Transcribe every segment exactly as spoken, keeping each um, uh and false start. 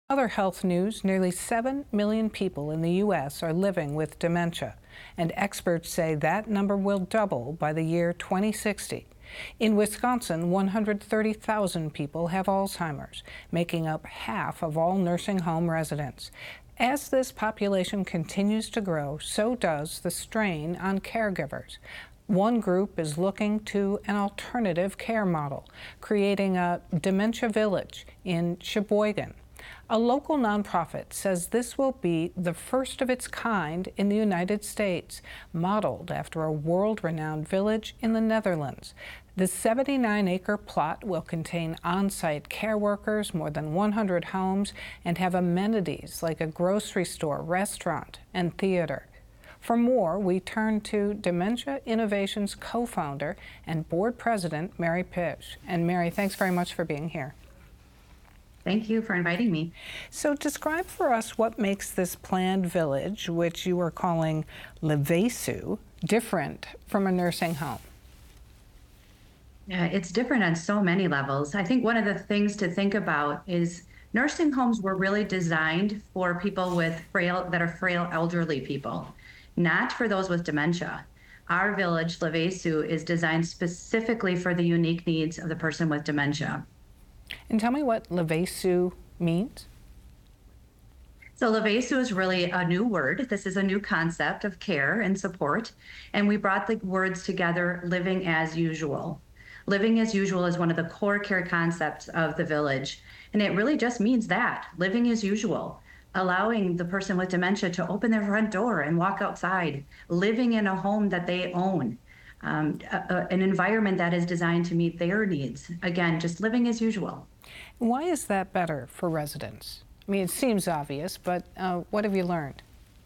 Other health news, nearly seven million people in the U S are living with dementia, and experts say that number will double by the year twenty sixty. In Wisconsin, one hundred thirty thousand people have Alzheimer's, making up half of all nursing home residents. As this population continues to grow, so does the strain on caregivers. One group is looking to an alternative care model, creating a dementia village in Sheboygan. A local nonprofit says this will be the first of its kind in the United States, modeled after a world-renowned village in the Netherlands. The seventy-nine acre plot will contain on-site care workers, more than one hundred homes, and have amenities like a grocery store, restaurant, and theater. For more, we turn to Dementia Innovations co-founder and board president, Mary Pish. And Mary, thanks very much for being here. Thank you for inviting me. So describe for us what makes this planned village, which you are calling Levaisue, different from a nursing home. Yeah, it's different on so many levels. I think one of the things to think about is nursing homes were really designed for people with frail, that are frail elderly people, not for those with dementia. Our village, Levaisue, is designed specifically for the unique needs of the person with dementia. And tell me what Levaisue means. So Levaisue is really a new word. This is a new concept of care and support. And we brought the words together, living as usual. Living as usual is one of the core care concepts of the village. And it really just means that, living as usual, allowing the person with dementia to open their front door and walk outside, living in a home that they own. Um, a, a, an environment that is designed to meet their needs. Again, just living as usual. Why is that better for residents? I mean, it seems obvious, but uh, what have you learned?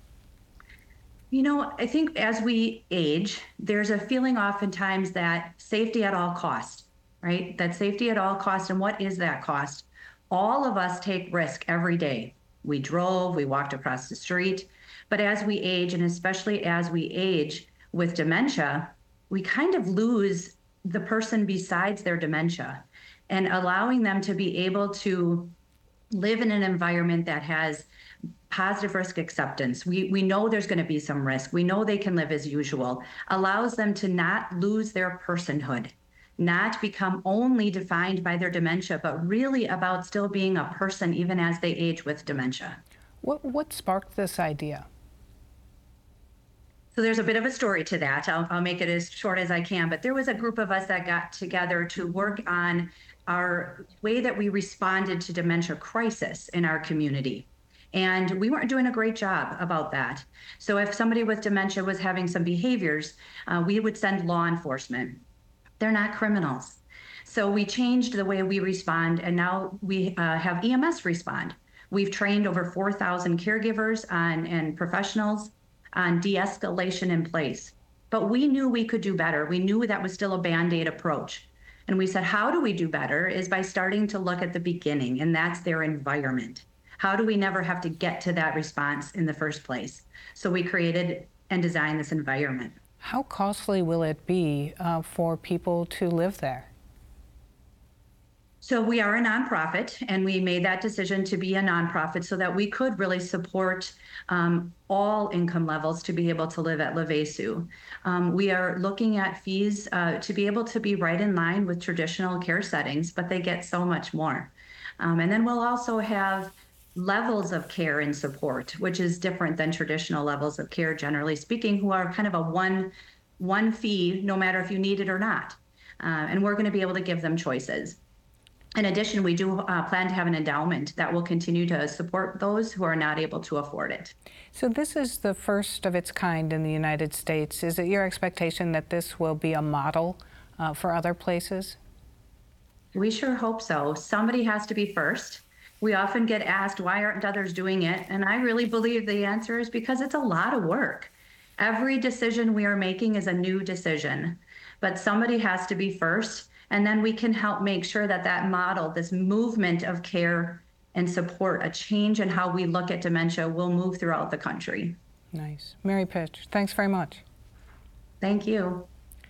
You know, I think as we age, there's a feeling oftentimes that safety at all costs, right? That safety at all costs, and what is that cost? All of us take risk every day. We drove, we walked across the street, but as we age, and especially as we age with dementia, we kind of lose the person besides their dementia, and allowing them to be able to live in an environment that has positive risk acceptance. We, we know there's going to be some risk. We know they can live as usual, allows them to not lose their personhood, not become only defined by their dementia, but really about still being a person even as they age with dementia. What, what sparked this idea? So there's a bit of a story to that. I'll, I'll make it as short as I can, but there was a group of us that got together to work on our way that we responded to dementia crisis in our community. And we weren't doing a great job about that. So if somebody with dementia was having some behaviors, uh, we would send law enforcement. They're not criminals. So we changed the way we respond, and now we uh, have E M S respond. We've trained over four thousand caregivers on, and professionals on de-escalation in place. But we knew we could do better. We knew that was still a Band-Aid approach. And we said, how do we do better is by starting to look at the beginning, and that's their environment. How do we never have to get to that response in the first place? So we created and designed this environment. How costly will it be uh, for people to live there? So we are a nonprofit, and we made that decision to be a nonprofit so that we could really support um, all income levels to be able to live at Levaisue. Um, we are looking at fees uh, to be able to be right in line with traditional care settings, but they get so much more. Um, and then we'll also have levels of care and support, which is different than traditional levels of care, generally speaking, who are kind of a one, one fee, no matter if you need it or not. Uh, and we're going to be able to give them choices. In addition, we do uh, plan to have an endowment that will continue to support those who are not able to afford it. So this is the first of its kind in the United States. Is it your expectation that this will be a model uh, for other places? We sure hope so. Somebody has to be first. We often get asked, why aren't others doing it? And I really believe the answer is because it's a lot of work. Every decision we are making is a new decision, but somebody has to be first. And then we can help make sure that that model, this movement of care and support, a change in how we look at dementia, will move throughout the country. Nice. Mary Pish, thanks very much. Thank you.